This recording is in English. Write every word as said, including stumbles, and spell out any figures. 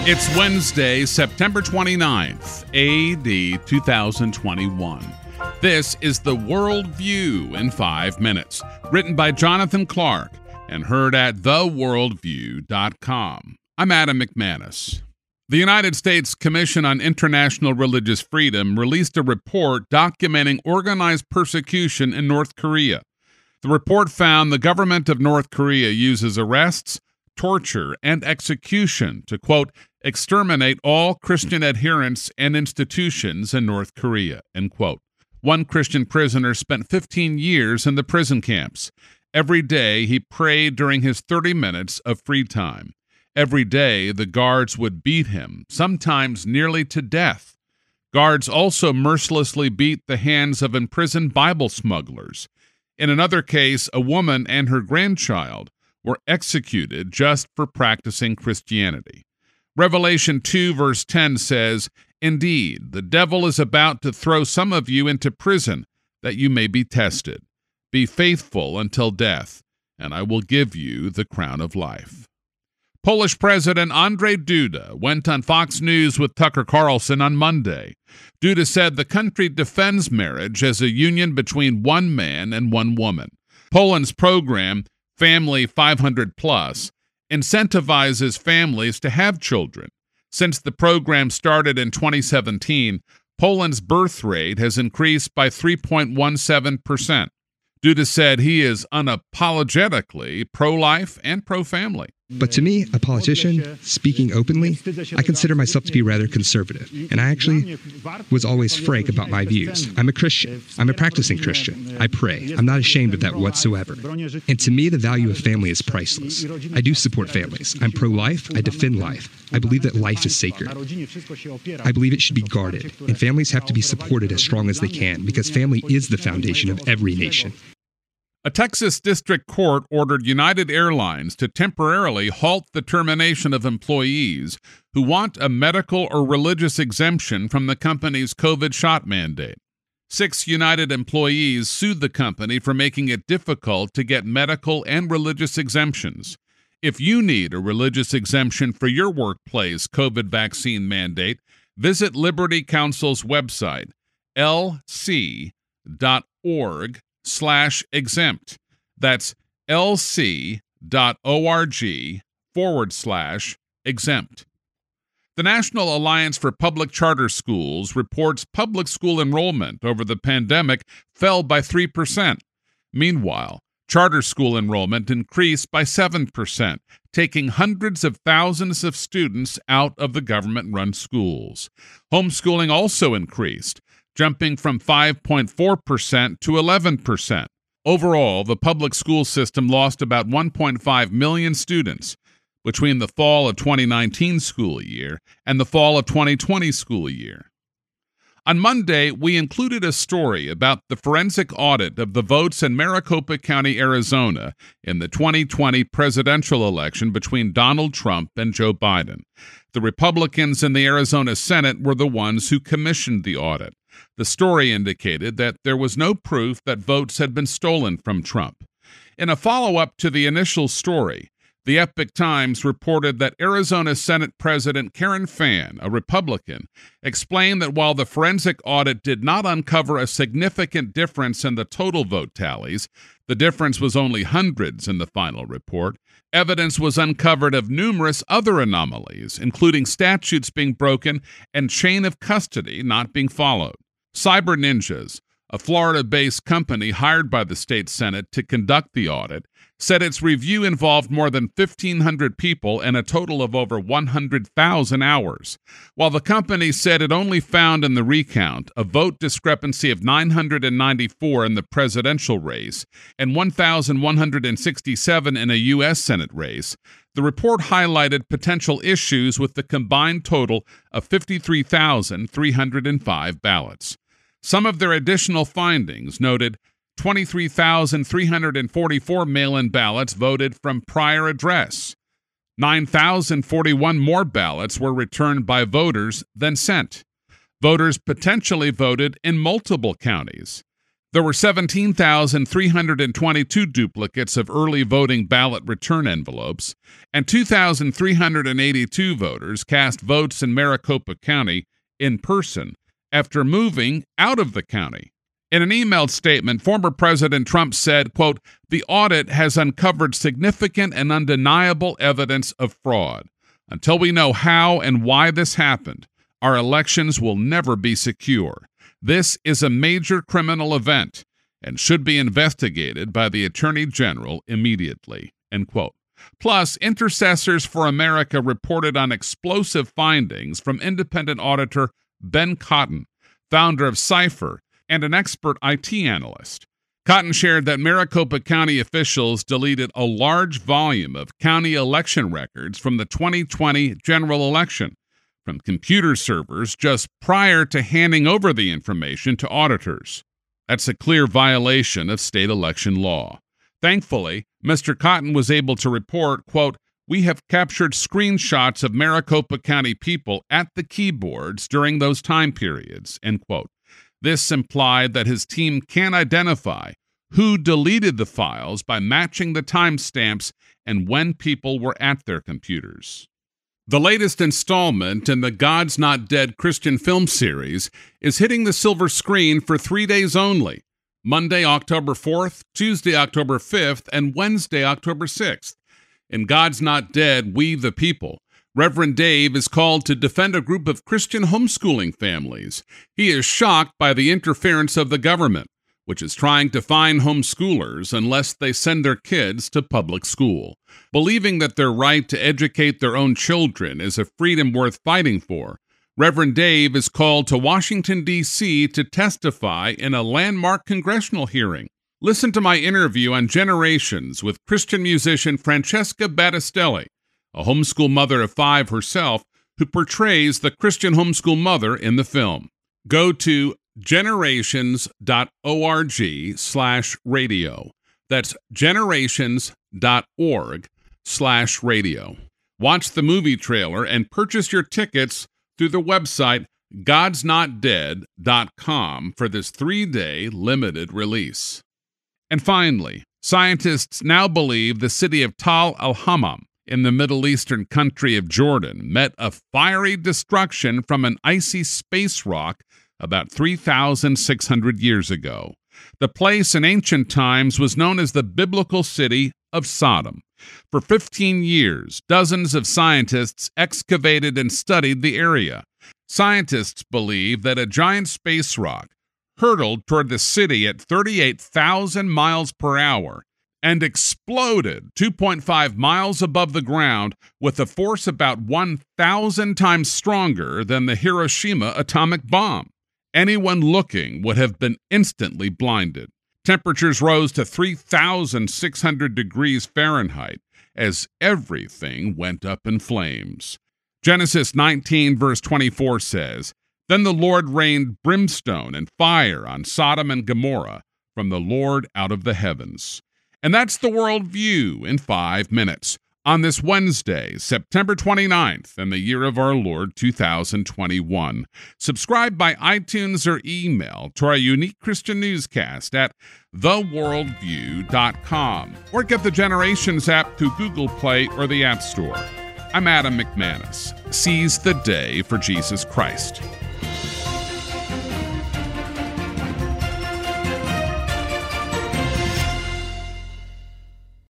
It's Wednesday, September twenty-ninth, A D two thousand twenty-one. This is The World View in five minutes, written by Jonathan Clark and heard at the world view dot com. I'm Adam McManus. The United States Commission on International Religious Freedom released a report documenting organized persecution in North Korea. The report found the government of North Korea uses arrests, torture, and execution to, quote, exterminate all Christian adherents and institutions in North Korea, end quote. One Christian prisoner spent fifteen years in the prison camps. Every day he prayed during his thirty minutes of free time. Every day the guards would beat him, sometimes nearly to death. Guards also mercilessly beat the hands of imprisoned Bible smugglers. In another case, a woman and her grandchild were executed just for practicing Christianity. Revelation two verse ten says, "Indeed, the devil is about to throw some of you into prison, that you may be tested. Be faithful until death, and I will give you the crown of life." Polish President Andrzej Duda went on Fox News with Tucker Carlson on Monday. Duda said the country defends marriage as a union between one man and one woman. Poland's program, Family five hundred plus, incentivizes families to have children. Since the program started in twenty seventeen, Poland's birth rate has increased by three point one seven percent. Duda said he is unapologetically pro-life and pro-family. But to me, a politician, speaking openly, I consider myself to be rather conservative, and I actually was always frank about my views. I'm a Christian. I'm a practicing Christian. I pray. I'm not ashamed of that whatsoever. And to me, the value of family is priceless. I do support families. I'm pro-life. I defend life. I believe that life is sacred. I believe it should be guarded, and families have to be supported as strong as they can, because family is the foundation of every nation. A Texas district court ordered United Airlines to temporarily halt the termination of employees who want a medical or religious exemption from the company's COVID shot mandate. Six United employees sued the company for making it difficult to get medical and religious exemptions. If you need a religious exemption for your workplace COVID vaccine mandate, visit Liberty Counsel's website, l c dot org slash exempt. That's lc.org forward slash exempt. The National Alliance for Public Charter Schools reports public school enrollment over the pandemic fell by three percent. Meanwhile, charter school enrollment increased by seven percent, taking hundreds of thousands of students out of the government-run schools. Homeschooling also increased, jumping from five point four percent to eleven percent. Overall, the public school system lost about one point five million students between the fall of twenty nineteen school year and the fall of twenty twenty school year. On Monday, we included a story about the forensic audit of the votes in Maricopa County, Arizona, in the twenty twenty presidential election between Donald Trump and Joe Biden. The Republicans in the Arizona Senate were the ones who commissioned the audit. The story indicated that there was no proof that votes had been stolen from Trump. In a follow-up to the initial story, the Epoch Times reported that Arizona Senate President Karen Fann, a Republican, explained that while the forensic audit did not uncover a significant difference in the total vote tallies, the difference was only hundreds in the final report, evidence was uncovered of numerous other anomalies, including statutes being broken and chain of custody not being followed. Cyber Ninjas, a Florida-based company hired by the state Senate to conduct the audit, said its review involved more than fifteen hundred people and a total of over one hundred thousand hours. While the company said it only found in the recount a vote discrepancy of nine hundred ninety-four in the presidential race and one thousand one hundred sixty-seven in a U S Senate race, the report highlighted potential issues with the combined total of fifty-three thousand three hundred five ballots. Some of their additional findings noted twenty-three thousand three hundred forty-four mail-in ballots voted from prior address. nine thousand forty-one more ballots were returned by voters than sent. Voters potentially voted in multiple counties. There were seventeen thousand three hundred twenty-two duplicates of early voting ballot return envelopes, and two thousand three hundred eighty-two voters cast votes in Maricopa County in person after moving out of the county. In an emailed statement, former President Trump said, quote, "The audit has uncovered significant and undeniable evidence of fraud. Until we know how and why this happened, our elections will never be secure. This is a major criminal event and should be investigated by the Attorney General immediately." End quote. Plus, Intercessors for America reported on explosive findings from independent auditor Ben Cotton, founder of Cipher, and an expert I T analyst. Cotton shared that Maricopa County officials deleted a large volume of county election records from the twenty twenty general election from computer servers just prior to handing over the information to auditors. That's a clear violation of state election law. Thankfully, Mister Cotton was able to report, quote, "We have captured screenshots of Maricopa County people at the keyboards during those time periods," end quote. This implied that his team can identify who deleted the files by matching the timestamps and when people were at their computers. The latest installment in the God's Not Dead Christian film series is hitting the silver screen for three days only, Monday, October fourth, Tuesday, October fifth, and Wednesday, October sixth. In God's Not Dead, We the People, Reverend Dave is called to defend a group of Christian homeschooling families. He is shocked by the interference of the government, which is trying to fine homeschoolers unless they send their kids to public school. Believing that their right to educate their own children is a freedom worth fighting for, Reverend Dave is called to Washington, D C to testify in a landmark congressional hearing. Listen to my interview on Generations with Christian musician Francesca Battistelli, a homeschool mother of five herself, who portrays the Christian homeschool mother in the film. Go to generations dot org slash radio. That's generations dot org slash radio. Watch the movie trailer and purchase your tickets through the website gods not dead dot com for this three-day limited release. And finally, scientists now believe the city of Tal al-Hammam in the Middle Eastern country of Jordan met a fiery destruction from an icy space rock about three thousand six hundred years ago. The place in ancient times was known as the biblical city of Sodom. For fifteen years, dozens of scientists excavated and studied the area. Scientists believe that a giant space rock hurtled toward the city at thirty-eight thousand miles per hour and exploded two point five miles above the ground with a force about one thousand times stronger than the Hiroshima atomic bomb. Anyone looking would have been instantly blinded. Temperatures rose to three thousand six hundred degrees Fahrenheit as everything went up in flames. Genesis nineteen, verse twenty-four says, "Then the Lord rained brimstone and fire on Sodom and Gomorrah from the Lord out of the heavens." And that's the World View in five minutes on this Wednesday, September twenty-ninth, in the year of our Lord two thousand twenty-one. Subscribe by iTunes or email to our unique Christian newscast at the world view dot com or get the Generations app through Google Play or the App Store. I'm Adam McManus. Seize the day for Jesus Christ.